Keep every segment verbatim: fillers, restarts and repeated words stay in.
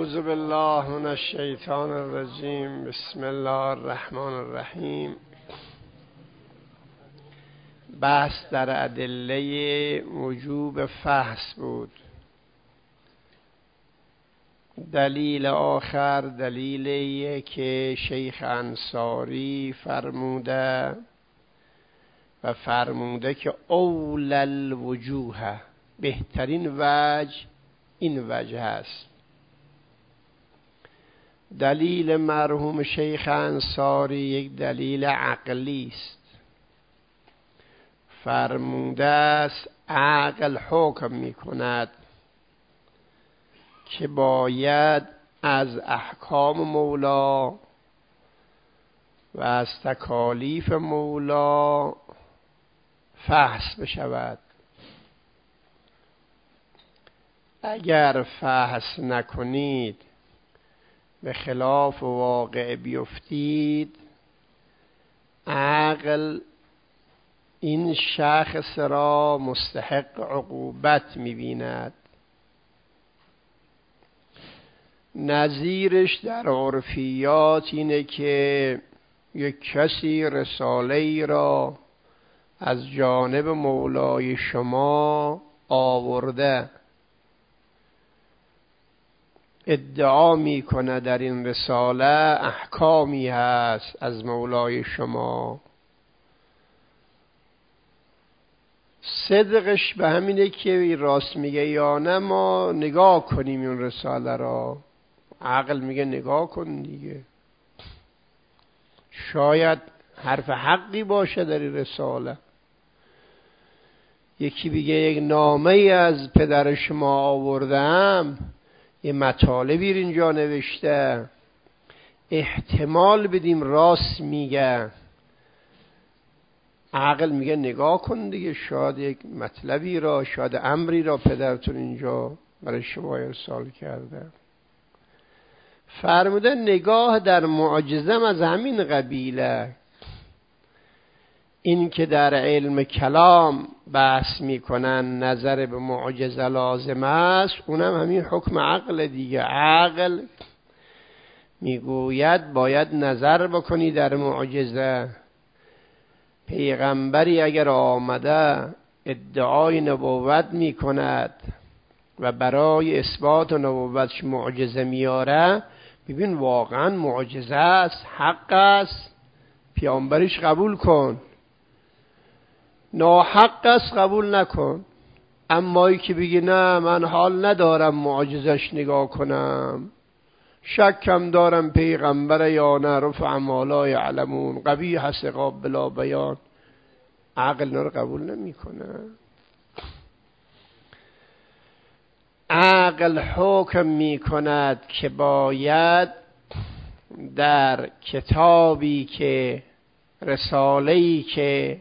اعوذ بالله من الشیطان الرجیم. بسم الله الرحمن الرحیم. بحث در ادله وجوب فحص بود. دلیل آخر دلیلیه که شیخ انصاری فرموده و فرموده که اول الوجوه، بهترین وجه این وجه است. دلیل مرحوم شیخ انصاری یک دلیل عقلی است. فرموده است عقل حکم می کند که باید از احکام مولا و از تکالیف مولا فحص بشود. اگر فحص نکنید به خلاف واقع بیفتید، عقل این شخص را مستحق عقوبت می‌بیند. نظیرش در عرفیات اینه که یک کسی رساله‌ای را از جانب مولای شما آورده، ادعا میکنه در این رساله احکامی هست از مولای شما. صدقش به همینه که راست میگه یا نه، ما نگاه کنیم این رساله را. عقل میگه نگاه کن دیگه، شاید حرف حقی باشه در این رساله. یکی بگه یک نامه ای از پدر شما آوردم، یه مطالبی اینجا نوشته، احتمال بدیم راست میگه. عقل میگه نگاه کن دیگه، شاید یک مطلبی را، شاید امری را پدرتون اینجا برای شما ارسال کرده. فرموده نگاه در معجزم از همین قبیله. این که در علم کلام بحث میکنن نظر به معجزه لازم است، اونم همین حکم عقل دیگه. عقل میگوید باید نظر بکنی در معجزه. پیغمبری اگر آمده ادعای نبوت میکند و برای اثبات نبوتش معجزه میاره، ببین واقعا معجزه است، حق است، پیامبرش قبول کن. ناحق است قبول نکن. اما ای که بگی نه من حال ندارم معجزش نگاه کنم، شکم دارم پیغمبر یا نه، رفع ما لا یعلمون، قبیح است عقاب بلا بیان، عقل اینا رو قبول نمیکنه. عقل حکم میکند که باید در کتابی که، رساله‌ای که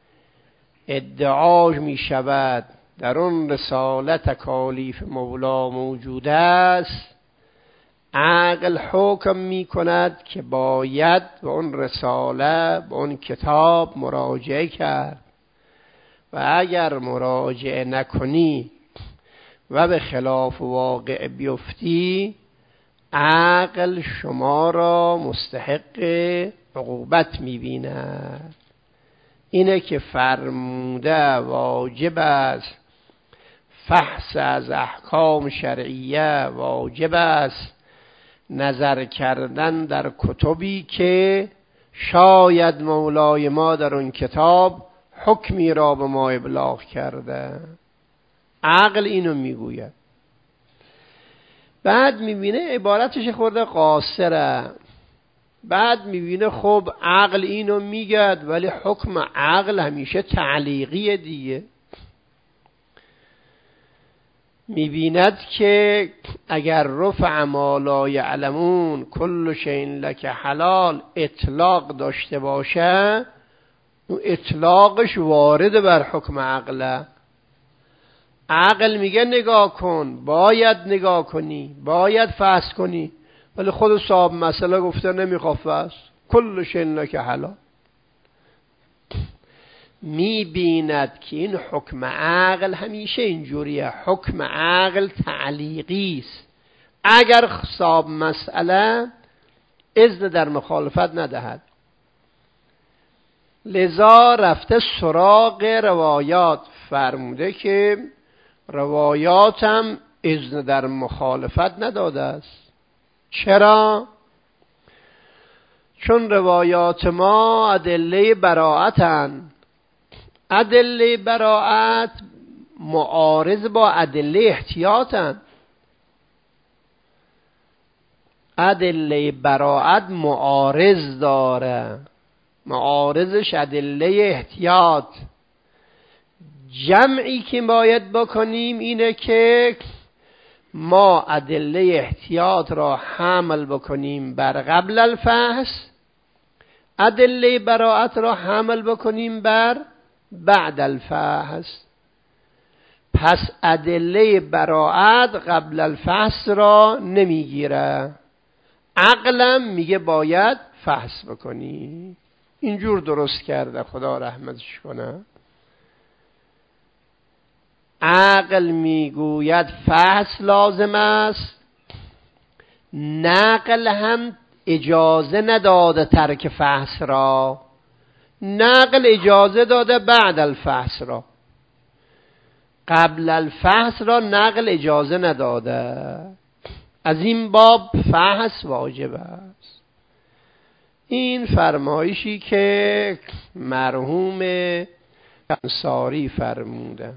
ادعا می شود در اون رساله تکالیف مولا موجود است، عقل حکم می کند که باید به اون رساله، به اون کتاب مراجعه کرد. و اگر مراجعه نکنی و به خلاف واقع بیفتی، عقل شما را مستحق عقوبت می بیند. اینه که فرموده واجب است فحص از احکام شرعیه، واجب است نظر کردن در کتبی که شاید مولای ما در اون کتاب حکمی را به ما ابلاغ کرده. عقل اینو میگوید. بعد میبینه عبارتش خورده قاصره. بعد میبینه خب عقل اینو میگد، ولی حکم عقل همیشه تعلیقیه دیگه. میبیند که اگر رفع ما لا یعلمون کل شیء لک حلال اطلاق داشته باشه، اون اطلاقش وارد بر حکم عقله. عقل میگه نگاه کن، باید نگاه کنی، باید فحص کنی، ولی خود صاحب مسئله گفته نمیخواد فحص، کل شیء لک حلال. میبیند که این حکم عقل همیشه اینجوریه. حکم عقل تعلیقی است. اگر صاحب مسئله اذن در مخالفت ندهد. لذا رفته سراغ روایات، فرموده که روایاتم اذن در مخالفت نداده است. چرا؟ چون روایات ما ادله براءتن. ادله براءت معارض با ادله احتیاطن. ادله براءت معارض داره، معارضش ادله احتیاط. جمعی که باید بکنیم اینه که ما ادله احتیاط را حمل بکنیم بر قبل الفحص، ادله براءت را حمل بکنیم بر بعد الفحص. پس ادله براءت قبل الفحص را نمیگیره، عقلم میگه باید فحص بکنی. اینجور درست کرده، خدا رحمتش کنه. عقل میگوید فحص لازم است، نقل هم اجازه نداده ترک فحص را، نقل اجازه داده بعد الفحص را، قبل الفحص را نقل اجازه نداده. از این باب فحص واجب است. این فرمایشی که مرحوم انصاری فرموده.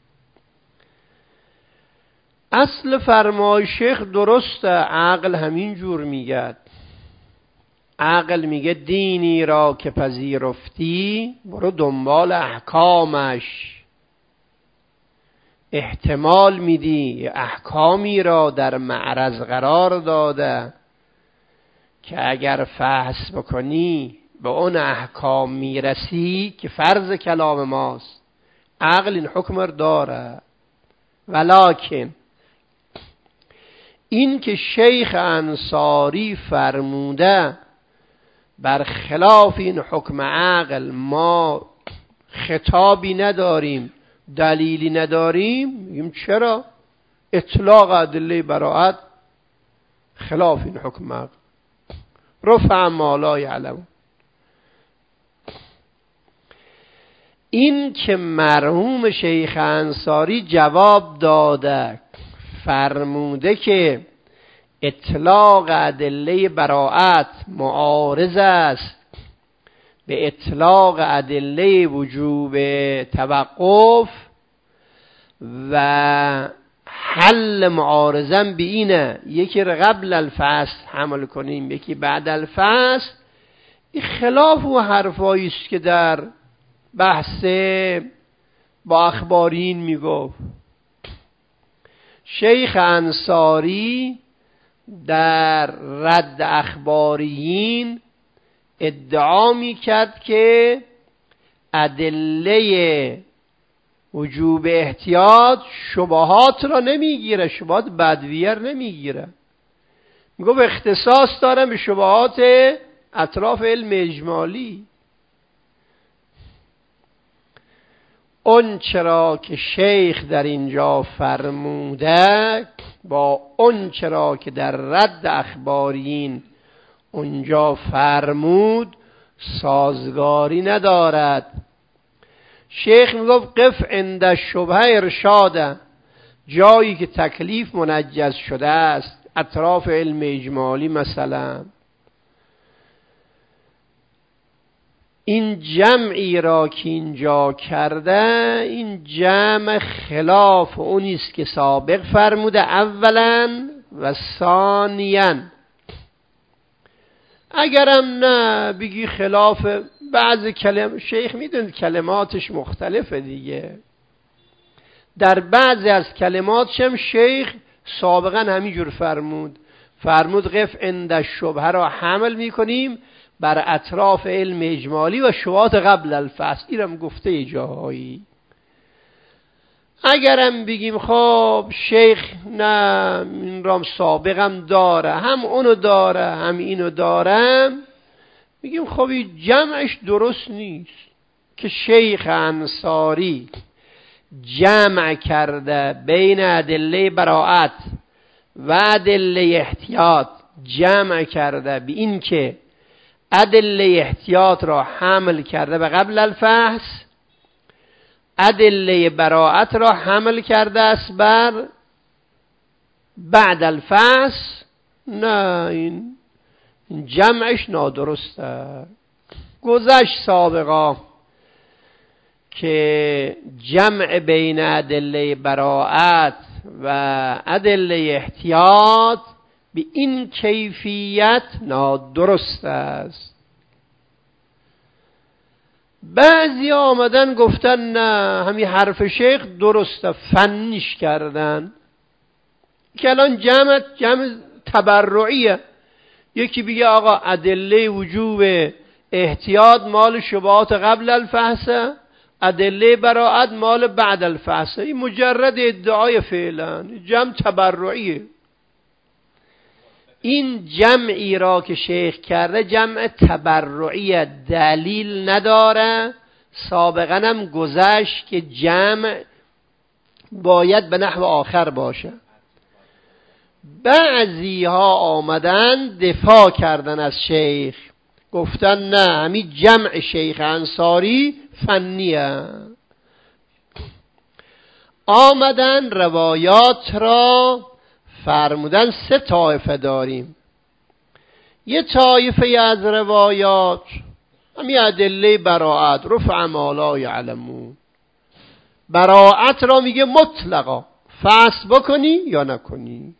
اصل فرمای شیخ درسته، عقل همین جور میگه. عقل میگه دینی را که پذیرفتی برو دنبال احکامش. احتمال میدی احکامی را در معرض قرار داده که اگر فحص بکنی به اون احکام میرسی که فرض کلام ماست. عقل این حکم را داره. ولکن این که شیخ انصاری فرموده بر خلاف این حکم عقل ما خطابی نداریم، دلیلی نداریم، میگیم چرا؟ اطلاق ادله براءت خلاف این حکم عقل. رفع ما لا یعلمون. این که مرحوم شیخ انصاری جواب داده، فرموده که اطلاق ادله براءت معارض است به اطلاق ادله وجوب توقف و حل معارضا به اینه یکی قبل الفصل حمل کنیم یکی بعد الفصل، این خلاف و حرفایی است که در بحث با اخبارین میگفت. شیخ انصاری در رد اخباریین ادعا میکرد که ادله وجوب احتیاط شبهات را نمیگیره، شبهات بدویر نمیگیره. میگه به اختصاص دارم به شبهات اطراف علم اجمالی. اون چرا که شیخ در اینجا فرموده با اون چرا که در رد اخبارین اونجا فرمود سازگاری ندارد. شیخ میگفت قف عند شبهه ارشاده، جایی که تکلیف منجز شده است اطراف علم اجمالی مثلا، این جمعی را که اینجا کرده این جمع خلاف اونی است که سابق فرموده اولا و ثانیا. اگرم نه بگی خلاف بعض کلمات، شیخ میدونید کلماتش مختلفه دیگه، در بعضی از کلماتش هم شیخ سابقا همینجور فرمود فرمود قف عند شبهه را حمل میکنیم بر اطراف علم اجمالی و شبهات قبل الفصل. اینم گفته جاهایی. اگرم بگیم خب شیخ نه این رام سابقم داره، هم اونو داره هم اینو دارم، میگیم خب این جمعش درست نیست که شیخ انصاری جمع کرده بین ادله براءت و ادله احتیاط جمع کرده به این که ادله احتیاط را حمل کرده به قبل الفحص، ادله براءت را حمل کرده است بر بعد الفحص، نه این جمعش نادرسته. گذشت سابقا که جمع بین ادله براءت و ادله احتیاط به این کیفیت نادرست است. بعضی آمدن گفتن نه همین حرف شیخ درسته، فنیش کردن که الان جمع جمع تبرعیه. یکی بگه آقا ادله وجوب احتیاط مال شبهات قبل الفحص، ادله براءت مال بعد الفحص. این مجرد ادعای فعلا، جمع تبرعیه. این جمعی را که شیخ کرده جمع تبرعی، دلیل نداره. سابقا هم گذشت که جمع باید به نحو آخر باشه. بعضی ها آمدن دفاع کردن از شیخ، گفتن نه همین جمع شیخ انصاری فنیه. آمدن روایات را فرمودن سه طایفه داریم. یه طایفه از روایات همین ادله براءت، رفع ما لا یعلمون، براءت را میگه مطلقا فحص بکنی یا نکنی.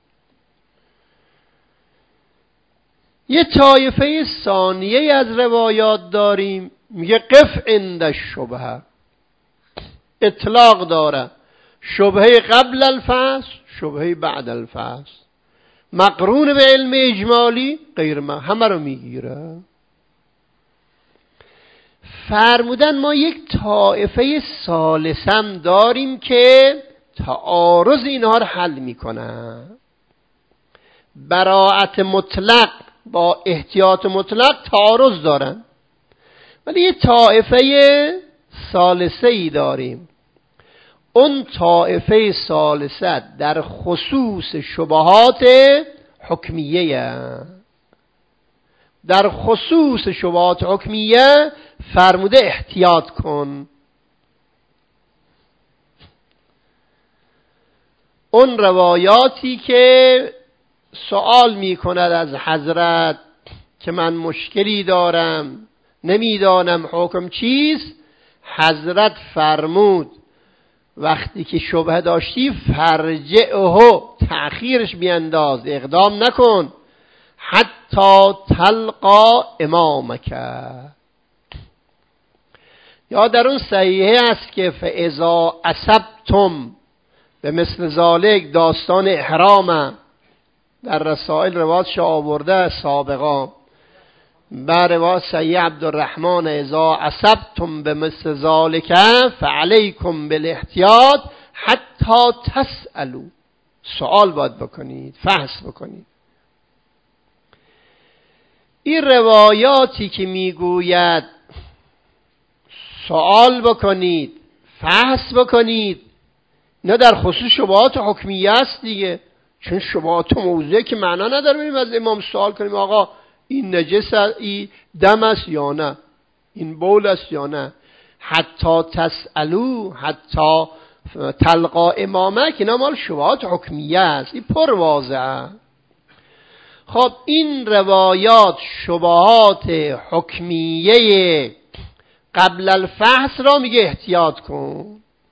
یه طایفه ثانیه از روایات داریم میگه قف عند الشبهه، اطلاق داره، شبهه قبل الفحص، شبهه بعد الفحص، مقرون به علم اجمالی، غیر ما همه رو میگیره. فرمودن ما یک طایفه ثالثم داریم که تعارض اینها رو حل میکنه. براءت مطلق با احتیاط مطلق تعارض دارن، ولی یه طایفه ثالثه ای داریم. اون طایفه ثالثه در خصوص شبهات حکمیه، در خصوص شبهات حکمیه فرموده احتیاط کن. اون روایاتی که سوال می کند از حضرت که من مشکلی دارم نمیدانم حکم چیست، حضرت فرمود وقتی که شبهه داشتی فرجعه، تأخیرش بینداز، اقدام نکن، حتی تلقا امامک. یا در اون صحیحه است که فاذا اصبتم به مثل ذالک، داستان احرام در رسائل روایتش آورده سابقا، بر روایت صحیح عبدالرحمن اذا اصبتم به مثل ذالک فعلیکم بالاحتیاط حتی تسألوا، سوال باید بکنید، فحص بکنید. این روایاتی که میگوید سوال بکنید، فحص بکنید، نه در خصوص شبهات حکمیه است دیگه. چون شبهات موضوعی که معنا نداره بریم از امام سوال کنیم آقا این نجس است، این دم است یا نه، این بول است یا نه. حتی تسألو، حتی تلقا امامک، اینا مال شبهات حکمیه است، این پر واضحه. خب این روایات شبهات حکمیه قبل الفحص را میگه احتیاط کن.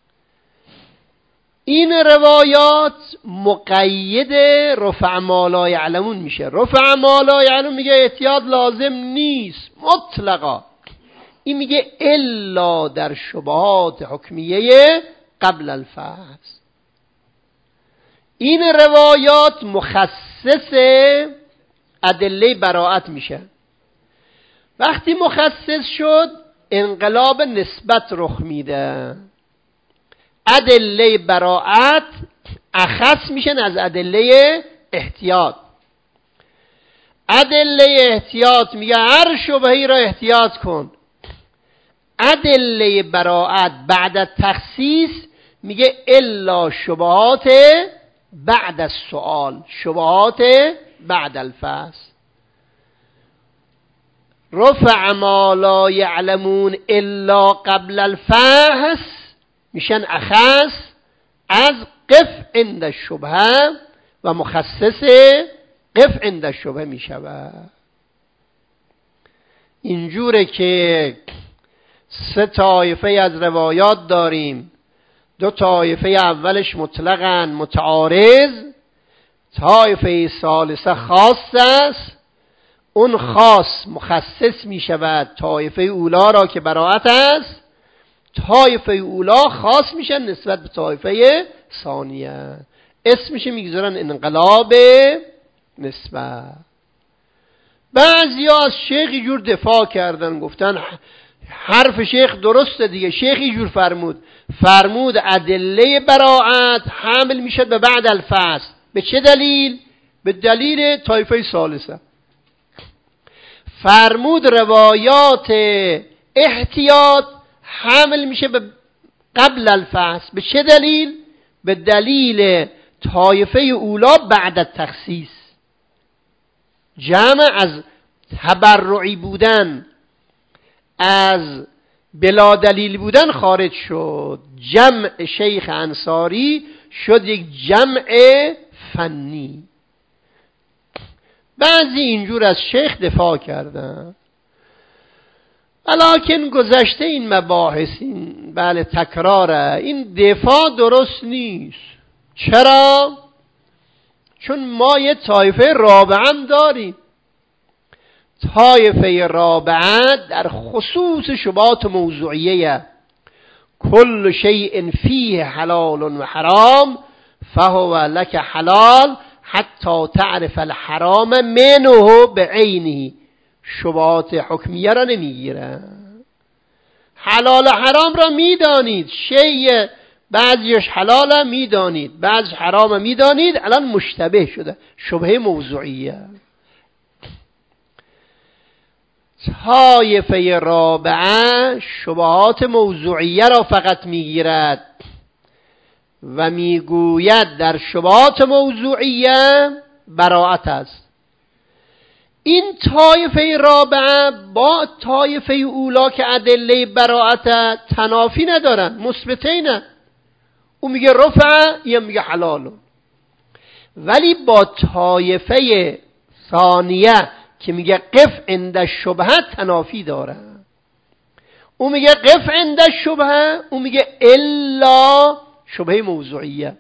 این روایات مقید رفع ما لا یعلمون میشه. رفع ما لا یعلمون میگه احتیاط لازم نیست مطلقا. این میگه الا در شبهات حکمیه قبل الفحص. این روایات مخصص ادله براءت میشه. وقتی مخصص شد انقلاب نسبت رخ میده. ادله براءت اخص میشن از ادله احتیاط. ادله احتیاط میگه هر شبهه‌ای را احتیاط کن. ادله براءت بعد از تخصیص میگه الا شبهات بعد السؤال، شبهات بعد الفحص. رفع ما لا یعلمون الا قبل الفحص میشن اخص از قف عند الشبهه و مخصص قف عند الشبهه میشود. اینجوره که سه طایفه از روایات داریم. دو طایفه اولش مطلقاً متعارض، طایفه ثالثه خاص است. اون خاص مخصص می شود طایفه اولا را که براءت است، طایفه اولا خاص میشن نسبت به طایفه ثانیه، اسمش میگذارن انقلاب نسبت. بعضی ها از شیخ جور دفاع کردن، گفتن حرف شیخ درسته دیگه. شیخ جور فرمود فرمود ادله براءت حمل میشد به بعد الفحص. به چه دلیل؟ به دلیل طایفه ثالثه. فرمود روایات احتیاط حمل میشه به قبل الفحص. به چه دلیل؟ به دلیل طایفه اولا بعد التخصیص. جمع از تبرعی بودن، از بلا دلیل بودن خارج شد. جمع شیخ انصاری شد یک جمع فنی. بعضی اینجور از شیخ دفاع کردن، ولیکن گذشته این مباحث، این بله تکراره، این دفاع درست نیست. چرا؟ چون ما یه طایفه رابعه هم داریم. طایفه رابعه در خصوص شبهات موضوعیه، کل شیء فیه حلال و حرام فهو لک حلال حتی تعرف الحرام منه بعینه. شبهات حکمیه را نمیگیرن. حلال و حرام را میدانید، شیء بعضیش حلاله میدانید، بعضیش حرامه میدانید، الان مشتبه شده، شبهه موضوعیه. طایفه رابعه شبهات موضوعیه را فقط میگیرد و میگوید در شبهات موضوعیه براءت است. این طایفه رابعه با طایفه اولا که ادله براءت تنافی ندارن، مثبتین. او میگه رفع، یا میگه حلال. ولی با طایفه ثانیه که میگه قف عند الشبهه تنافی داره. او میگه قف عند الشبهه، او میگه الا شبهه موضوعیه.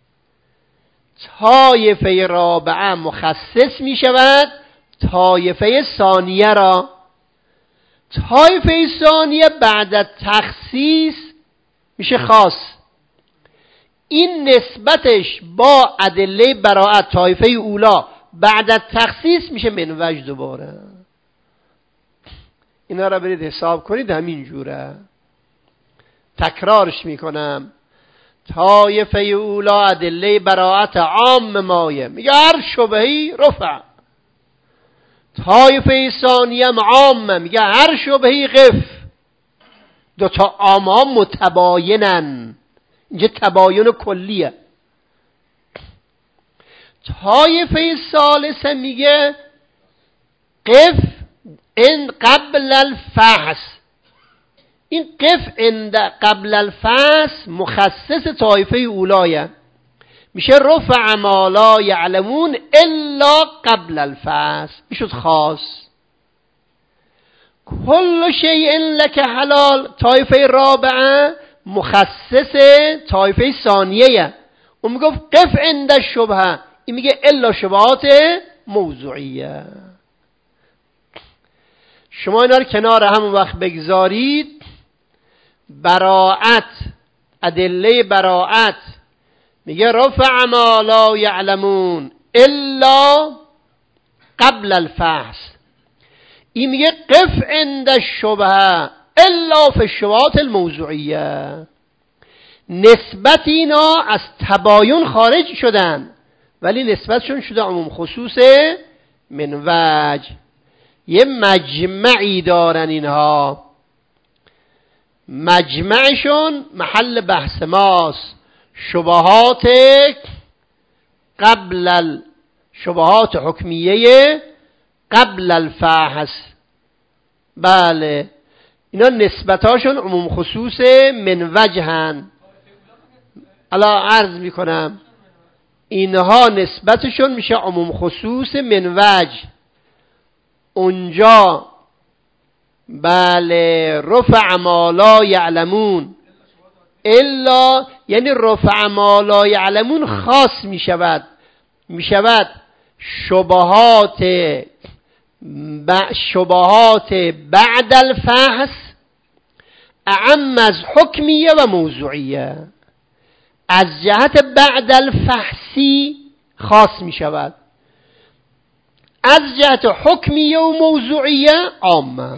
طایفه رابعه مخصص میشود طایفه ثانیه را. طایفه ثانیه بعد از تخصیص میشه خاص. این نسبتش با ادله براءت طایفه اولا بعد از تخصیص میشه منوج دوباره. اینا را برید حساب کنید، همین جوره. تکرارش میکنم. طایفه اولا ادله براءت عام مایه، میگه هر شبهی رفع. طایفه ثانیه عامه، میگه هر شبهی قف. دو تا عام ها متباینن، اینجا تباین کلیه. طایفه ثالثه میگه قف ان قبل الفحص. این قف عند قبل الفحص مخصص طایفه اولایه، میشه رفع ما لا یعلمون الا قبل الفحص، میشد خاص. کل شیء لک حلال طایفه رابعه مخصص طایفه ثانیه، اون میگفت قف عند الشبهه، این میگه الا شبهات موضوعیه. شما اینا رو کنار هم وقت بگذارید، براءت، ادله براءت میگه رفع ما لا یعلمون الا قبل الفحص، این میگه قف عند الشبهه الا فی الشبهات الموضوعیه. نسبت اینا از تباین خارج شدن، ولی نسبتشون شده عموم خصوص منوج. یه مجمعی دارن اینها، مجمعشون محل بحث ماست، شبهات قبل شبهات حکمیه قبل الفحص. بله اینا نسبتاشون عموم خصوص من وجهن. الان عرض میکنم اینها نسبتشون میشه عموم خصوص من وجه. اونجا بله رفع ما لا یعلمون الا، یعنی رفع ما لا یعلمون خاص میشود میشود شبهات ب... شبهات بعد الفحص اعم از حکمیه و موضوعیه. از جهت بعد الفحصی خاص می شود، از جهت حکمیه و موضوعیه عامه.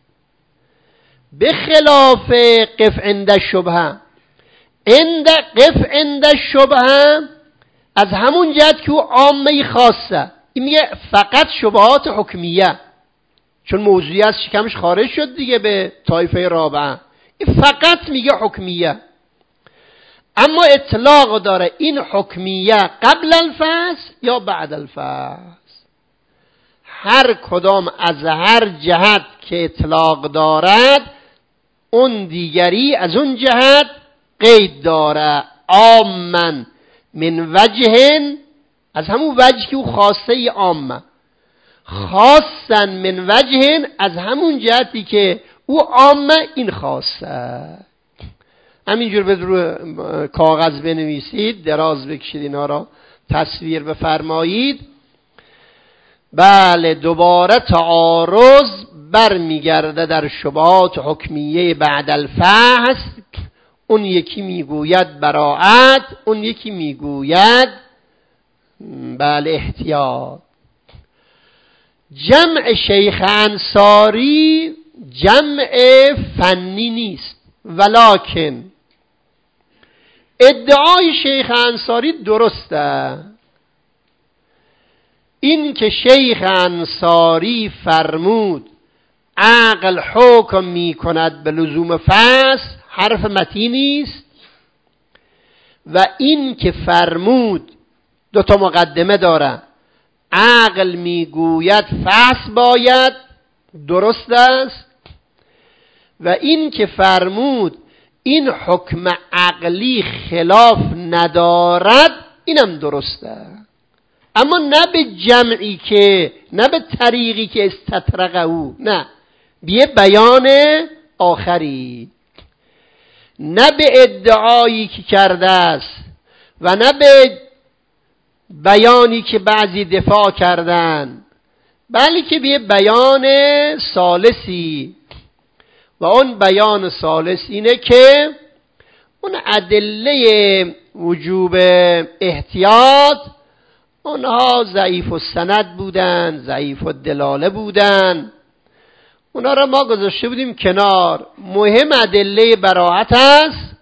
به خلاف قف عند الشبهه، عند قف عند الشبهه از همون جهت که او عامه خاصه، این میگه فقط شبهات حکمیه، چون موضوعی از شکمش خارج شد دیگه به طایفه رابعه، این فقط میگه حکمیه. اما اطلاق داره این حکمیه قبل الفحص یا بعد الفحص. هر کدام از هر جهت که اطلاق دارد اون دیگری از اون جهت قید داره. عامن من وجهن، از همون وجه که او خاصه ای عامه، خاصن من وجهن از همون جهتی که او عامه این خاصه. همینجور به رو کاغذ بنویسید، دراز بکشید، اینا را تصویر بفرمایید. بله دوباره تعارض برمیگرده در شبهات حکمیه بعد الفحص. اون یکی میگوید براعت، اون یکی میگوید بله احتیاط. جمع شیخ انصاری جمع فنی نیست، ولکن ادعای شیخ انصاری درسته. این که شیخ انصاری فرمود عقل حکم می کند به لزوم فحص حرف متینی است، و این که فرمود دو تا مقدمه داره، عقل میگوید فحص باید، درست است، و این که فرمود این حکم عقلی خلاف ندارد اینم درسته. اما نه به جمعی که، نه به طریقی که استطرقه او، نه بیه بیان آخری، نه به ادعایی که کرده است و نه به بیانی که بعضی دفاع کردن، بلکه بیه بیان ثالثی. و اون بیان ثالث اینه که اون ادله وجوب احتیاط اونها ضعیف السند بودن، ضعیف الدلاله بودن، اونا را ما گذاشته بودیم کنار. مهم ادله براعت است.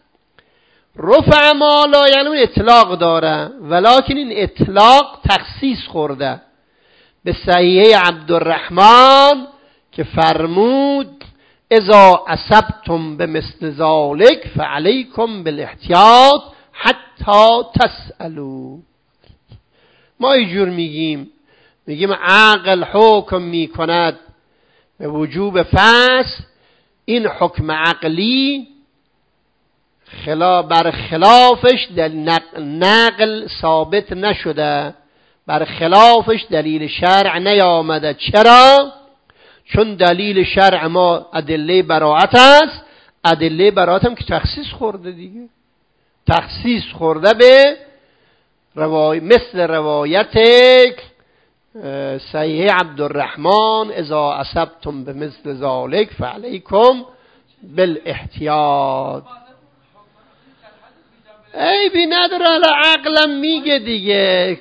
رفع ما لا یعلمون اطلاق داره، ولکن این اطلاق تخصیص خورده به صحیحه عبدالرحمن که فرمود اذا اصبتم بمثل ذلك فعلیکم بالاحتیاط حتی تسألوا. ما اینجور میگیم، میگیم عقل حکم میکند به وجوب فحص، این حکم عقلی خلاف بر خلافش دل نقل ثابت نشده، بر خلافش دلیل شرع نیامده. چرا؟ چون دلیل شرع ما ادله براعت است. ادله براعت هم که تخصیص خورده دیگه، تخصیص خورده به روای مثل روایت صحیح عبدالرحمن اذا اصبتم بمثل ذلك فعلیکم بالاحتیاط. ای بی نداره، حالا عقلم میگه دیگه.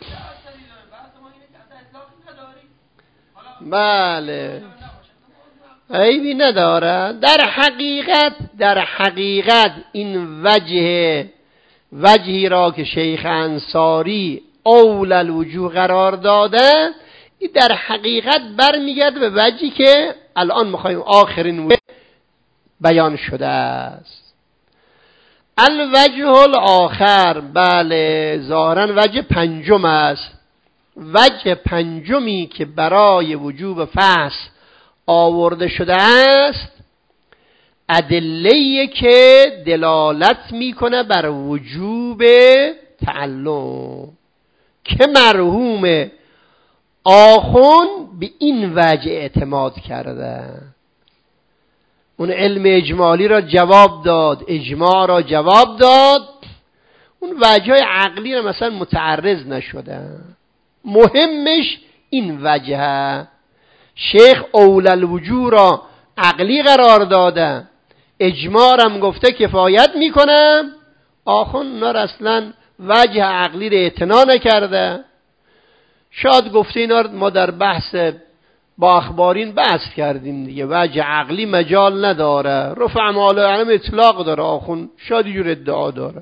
بله ای بی نداره. در حقیقت در حقیقت این وجه وجهی را که شیخ انصاری اول الوجوه قرار داده، این در حقیقت برمیگرده به وجهی که الان میخوایم آخرین وجه بیان شده است. الوجه الاخر، بله ظاهرا وجه پنجم است. وجه پنجمی که برای وجوب فحص آورده شده است ادله‌ای که دلالت میکنه بر وجوب تعلم که مرحوم آخوند به این وجه اعتماد کرده. اون علم اجمالی را جواب داد، اجماع را جواب داد، اون وجه عقلی را مثلا متعرض نشده. مهمش این وجه. شیخ اول الوجوه را عقلی قرار داده، اجماع هم گفته کفایت میکنم، آخوند اینا را اصلا وجه عقلی را اعتنا نکرده. شاید گفته اینا ما در بحث با اخبارین بحث کردیم دیگه، وجه عقلی مجال نداره، رفع مال علم اطلاق داره، آخوند شاید یه ادعا داره.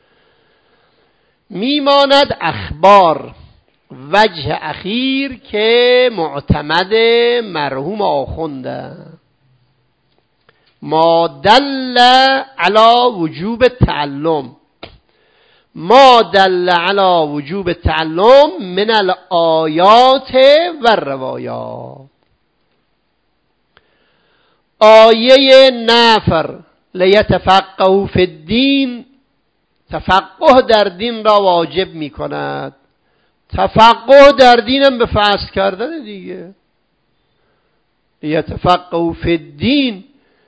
میماند اخبار وجه اخیر که معتمد مرحوم آخونده، ما دل علی وجوب تعلم، ما دل علی وجوب تعلم من الآیات و الروایات. آیه نفر لیتفقهوا فی الدین تفقه در دین را واجب می کند. تفقه در دینم به فحص کردن دیگه. لیتفقهوا فی الدین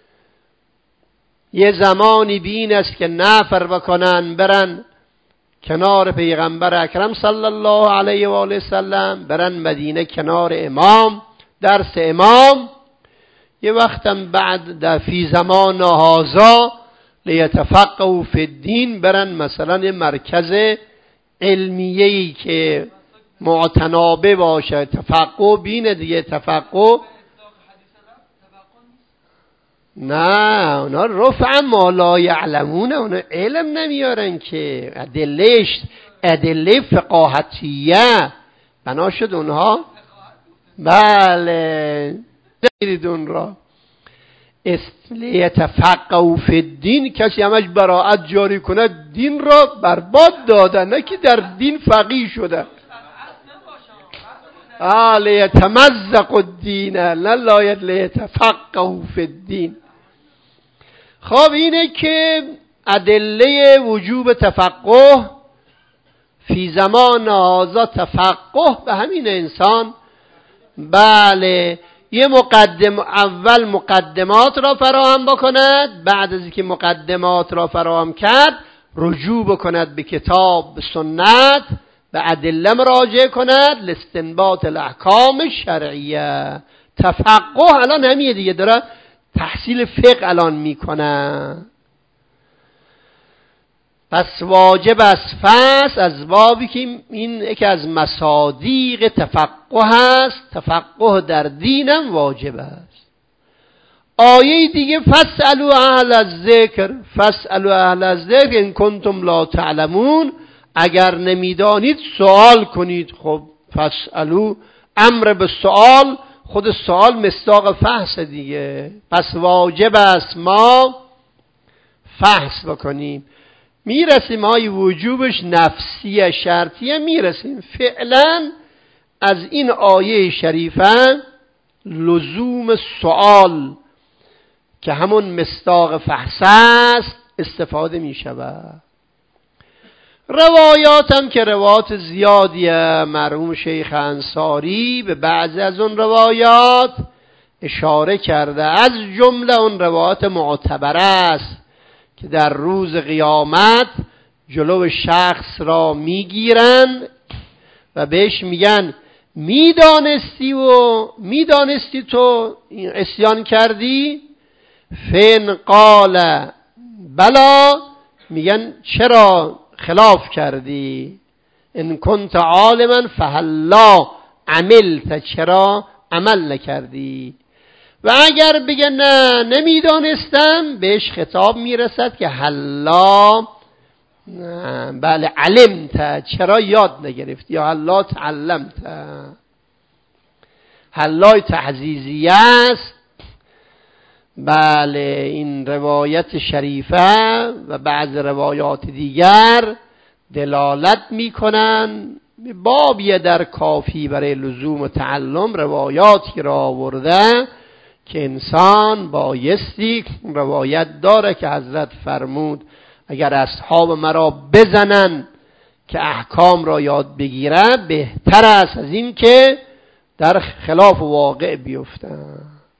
یه زمانی بین است که نفر بکنن، برن کنار پیغمبر اکرم صلی الله علیه و آله وسلم، برن مدینه کنار امام درس امام. یه وقتم بعد در فی زمان هذا لیتفقهوا فی الدین برن مثلا یه مرکز علمیه‌ای که معتنابه باشه. تفقه بینه دیگه. تفقه نه، اونا رفع ما لا یعلمون، اونا علم نمیارن که ادلهش ادله فقاهتیه بنا شد اونها. بله نگیرید اون را. لیتفقهوا فی الدین، کسی همش براءت جاری کنه دین را برباد داده، نه که در دین فقیه شده. آه لیتمزق الدین نه لاید لیتفقهوا فی الدین. خب اینه که ادله وجوب تفقه فی زمان هذا، تفقه به همین انسان. بله یه مقدم اول مقدمات را فراهم بکند، بعد از اینکه مقدمات را فراهم کرد رجوع بکند به کتاب، به سنت، به ادله مراجعه کند لاستنباط الاحکام شرعیه. تفقه الان همیه دیگه، داره تحصیل فقه الان میکنه. پس واجب است فحص از بابی که این یکی از مصادیق تفقه است. تفقه در دینم واجب است. آیه دیگه فاسألوا اهل الذکر، فاسألوا اهل الذکر ان کنتم لا تعلمون، اگر نمیدانید سوال کنید. خب فاسألوا امر به سوال، خود سوال مصداق فحص دیگه. پس واجب است ما فحص بکنیم. میرسیم های وجوبش نفسیه شرطیه، میرسیم فعلا از این آیه شریفه لزوم سوال که همون مصداق فحص است استفاده میشود. روایات هم که روایات زیادیه، مرحوم شیخ انصاری به بعضی از اون روایات اشاره کرده، از جمله اون روایات معتبره است که در روز قیامت جلو شخص را میگیرن و بهش میگن میدانستی و میدانستی تو عصیان کردی؟ فین قال بلا، میگن چرا خلاف کردی؟ ان کنت عالما فهلا عملت، چرا عمل نکردی؟ و اگر بگه نه نمیدانستم، بهش خطاب میرسد که حلا بله علمت، چرا یاد نگرفتی؟ یا حلا تعلمت. حلای تعزیزیه است. بله این روایت شریفه و بعض روایات دیگر دلالت میکنن. بابیه در کافی برای لزوم تعلم روایاتی را آورده که انسان بایستی روایت داره که حضرت فرمود اگر اصحاب مرا بزنن که احکام را یاد بگیره بهتر است از این که در خلاف واقع بیفتن.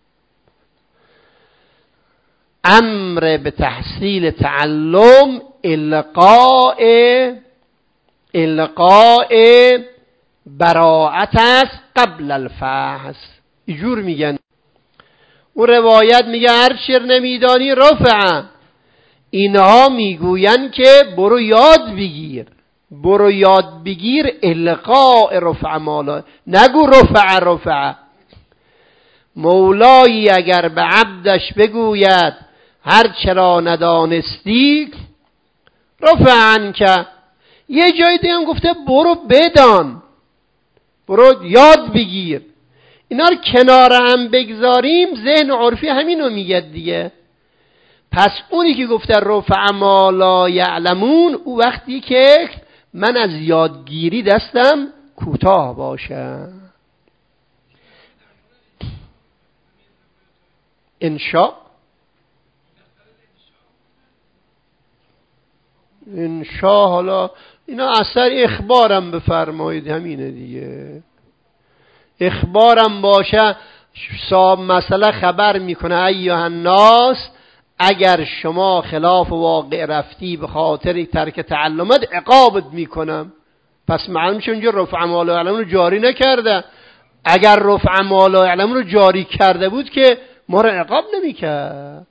امر به تحصیل تعلم القاء القاء براءت است قبل الفحص. اینجور میگن. اون روایت میگه هر چیر نمیدانی رفع. اینها میگوین که برو یاد بگیر، برو یاد بگیر. القاء رفع مالا، نگو رفع رفع. مولایی اگر به عبدش بگوید هر چرا ندانستی رفعن که، یه جای دیگه هم گفته برو بدان، برو یاد بگیر. اینا رو کنار هم بگذاریم ذهن عرفی همینو میگه دیگه. پس اونی که گفته رفع ما لا یعلمون، او وقتی که من از یادگیری دستم کوتاه باشه. انشاء انشاء حالا اینا اثر اخبارم بفرمایید، همینه دیگه. اخبارم باشه صاحب مسئله خبر میکنه ایها الناس اگر شما خلاف واقع رفتی به خاطر ترک تعلمت عقابت میکنم. پس معلوم میشه اونجا رفع ما لا یعلمون رو جاری نکرده. اگر رفع ما لا یعلمون رو جاری کرده بود که ما رو عقاب نمیکرد.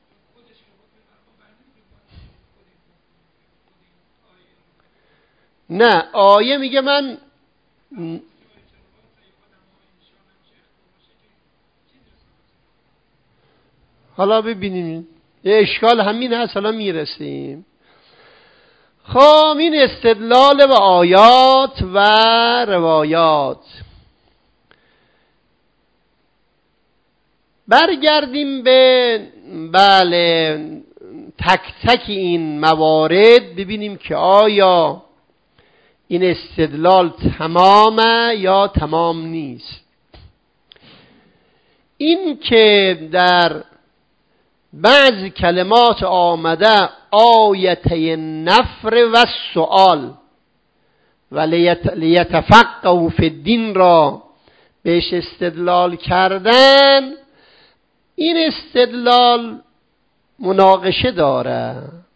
نه آیه میگه من حالا ببینیم یه اشکال همین هست، حالا میرسیم. خب این استدلال به آیات و روایات. برگردیم به بله تک تک این موارد ببینیم که آیا این استدلال تمامه یا تمام نیست. این که در بعض کلمات آمده آیته نفر و سؤال و لیتفقهوا فی الدین را بهش استدلال کردن، این استدلال مناقشه داره.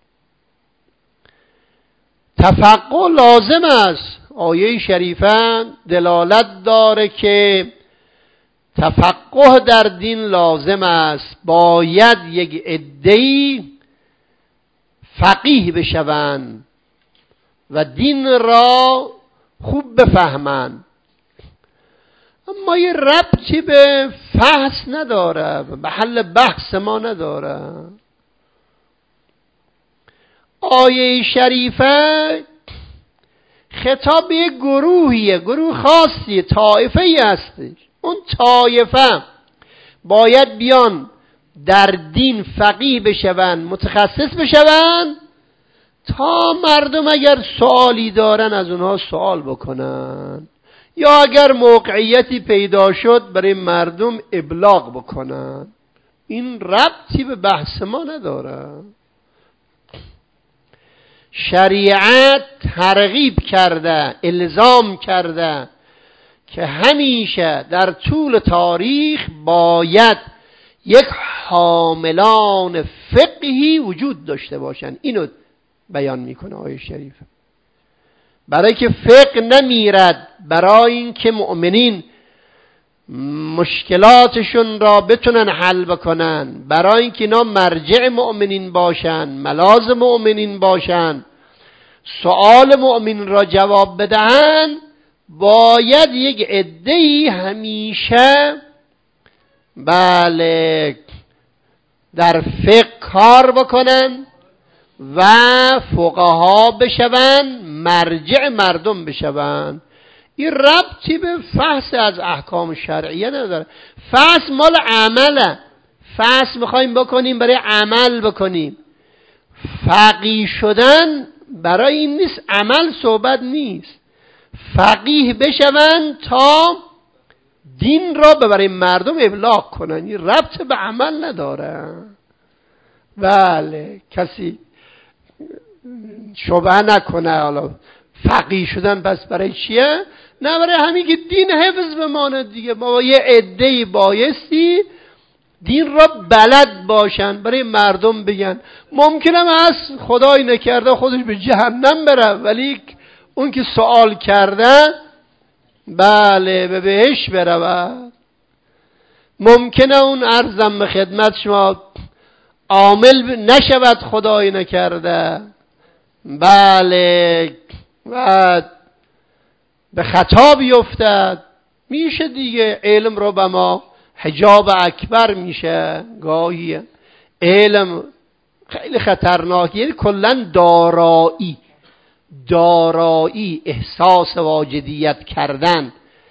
تفقه لازم است. آیه شریفه دلالت داره که تفقه در دین لازم است. باید یک عده‌ای فقیه بشوند و دین را خوب بفهمند. اما یه ربطی به فحص نداره، به حل بحث ما نداره. آیه شریفه خطاب به یک گروهیه، گروه خاصیه، طایفه‌ای هستش. اون طایفه باید بیان در دین فقیه بشون، متخصص بشون، تا مردم اگر سوالی دارن از اونها سوال بکنن، یا اگر موقعیتی پیدا شد برای مردم ابلاغ بکنن. این ربطی به بحث ما نداره. شریعت ترغیب کرده، الزام کرده که همیشه در طول تاریخ باید یک حاملان فقهی وجود داشته باشن. اینو بیان میکنه آیه شریف. برای که فقه نمیرد، برای اینکه مؤمنین مشکلاتشون را بتونن حل بکنن، برای اینکه اینا مرجع مؤمنین باشن، ملاذ مؤمنین باشن، سؤال مؤمن را جواب بدهن، باید یک عده‌ای همیشه بله در فقه کار بکنن و فقها بشون، مرجع مردم بشون. این ربطی به فحص از احکام شرعیه نداره. فحص مال عمله، فحص میخوایم بکنیم برای عمل بکنیم. فقیه شدن برای این نیست، عمل صحبت نیست. فقیه بشون تا دین را برای مردم ابلاغ کنن، این ربط به عمل نداره. بله، کسی شبهه نکنه حالا فقیه شدن پس برای چیه؟ نه، برای همین که دین حفظ بمانه دیگه. بابا یه عده‌ای بایستی دین را بلد باشن، برای مردم بگن. ممکنه هست خدای نکرده خودش به جهنم بره، ولی اون که سوال کرده بله به بهشت بره. ممکنه اون عرضم به خدمت شما عامل نشود خدای نکرده، بله و به خطا بیفتد. میشه دیگه علم رو به ما حجاب اکبر میشه. گاهی علم خیلی خطرناکه، یعنی کلا دارایی دارایی احساس واجدیت کردن،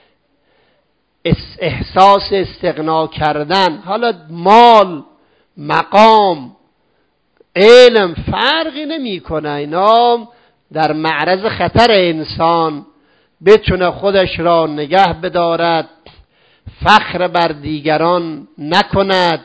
احساس استغنا کردن، حالا مال، مقام، علم فرقی نمی کنه. اینا در معرض خطر انسان بتونه خودش را نگه بدارد، فخر بر دیگران نکند،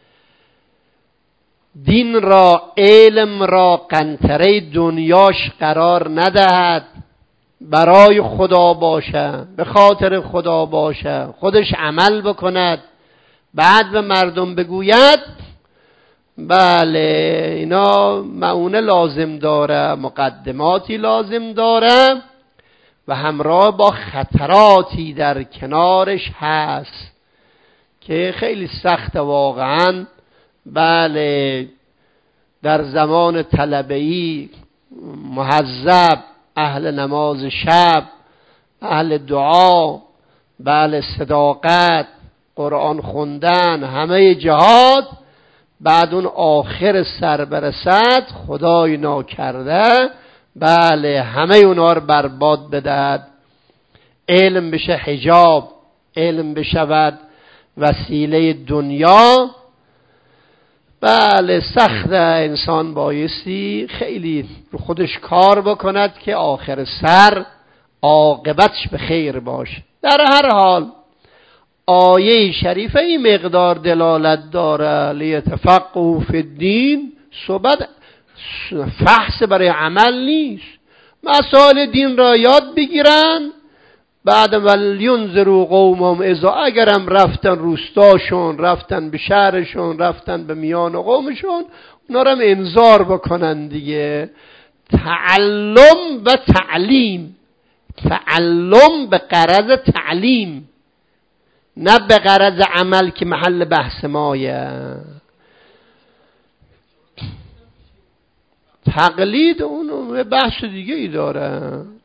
دین را، علم را قنطره دنیاش قرار ندهد، برای خدا باشه، به خاطر خدا باشه، خودش عمل بکند، بعد به مردم بگوید. بله اینا معونه لازم داره، مقدماتی لازم داره و همراه با خطراتی در کنارش هست که خیلی سخت واقعا. بله در زمان طلبه‌ای مهذب، اهل نماز شب، اهل دعا، بله صداقت، قرآن خوندن، همه جهاد، بعد اون آخر سر برسد خدای ناکرده بله همه اونا رو برباد بدهد. علم بشه حجاب، علم بشود وسیله دنیا. بله سخت، انسان بایستی خیلی رو خودش کار بکند که آخر سر عاقبتش به خیر باشه. در هر حال آیه شریفه این مقدار دلالت داره لیتفقهوا فی الدین، صحبت فحص برای عمل نیست. مسائل دین را یاد بگیرن، بعد ولینذروا قومهم اذا، اگرم رفتن روستاشون، رفتن به شهرشون، رفتن به میان قومشون، اونا رو هم انذار بکنن دیگه. تعلم و تعلیم، تعلم به غرض تعلیم، نه به غرض عمل که محل بحث مایه. تقلید اون بحث دیگه ای داره.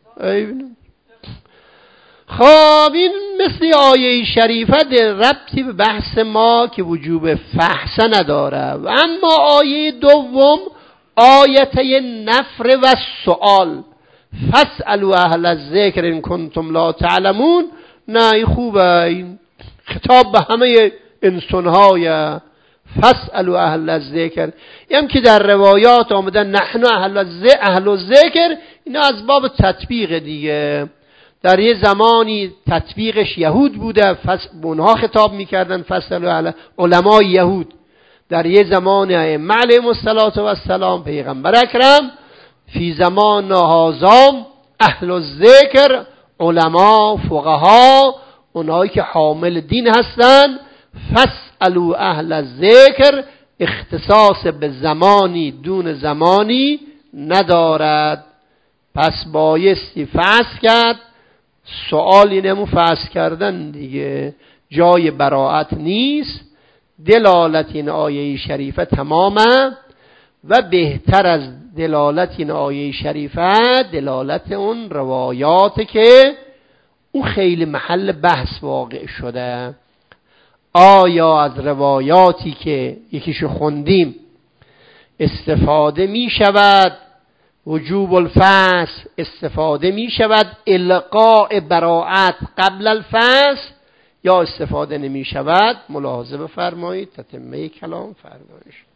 خب این مثل آیه شریفه در ربطی به بحث ما که وجوب فحص نداره. و اما آیه دوم آیه نفر و سؤال، فاسألوا اهل الذکر ان کنتم لا تعلمون، نه این خوبه، این خطاب به همه انسان‌های فاسألوا اهل الذکر. این که در روایات آمدن نحن اهل الذکر، اینا از باب تطبیق دیگه. در یه زمانی تطبیقش یهود بوده، اونها خطاب میکردن فاسألوا اهل، علمای یهود. در یه زمان ائمه علیهم السلام، پیغمبر اکرم، فی زمان هذا اهل الذکر، علما، فقها، اونایی که حامل دین هستن. فاسألوا اهل الذکر اختصاص به زمانی دون زمانی ندارد، پس بایستی فحص کرد. سؤالی نمو فحص کردن دیگه، جای براعت نیست. دلالت این آیه شریفه تمامه و بهتر از دلالت این آیه شریفه دلالت اون روایات که اون خیلی محل بحث واقع شده. آیا از روایاتی که یکیشو خوندیم استفاده می شود وجوب الفحص، استفاده می شود القاء براعت قبل الفحص، یا استفاده نمی شود ملاحظه بفرمایید تتمه کلام فرمایش.